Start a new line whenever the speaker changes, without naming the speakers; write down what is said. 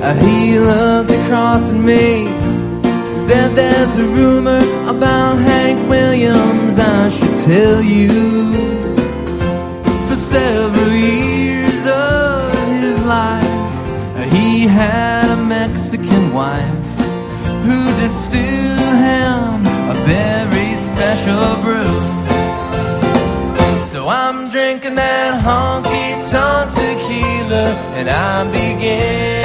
He looked across at me, said there's a rumor about Hank Williams I should tell you. For several years of his life, he had a Mexican wife who distilled him a very special brew. So I'm drinking that honky-tonk tequila, and I begin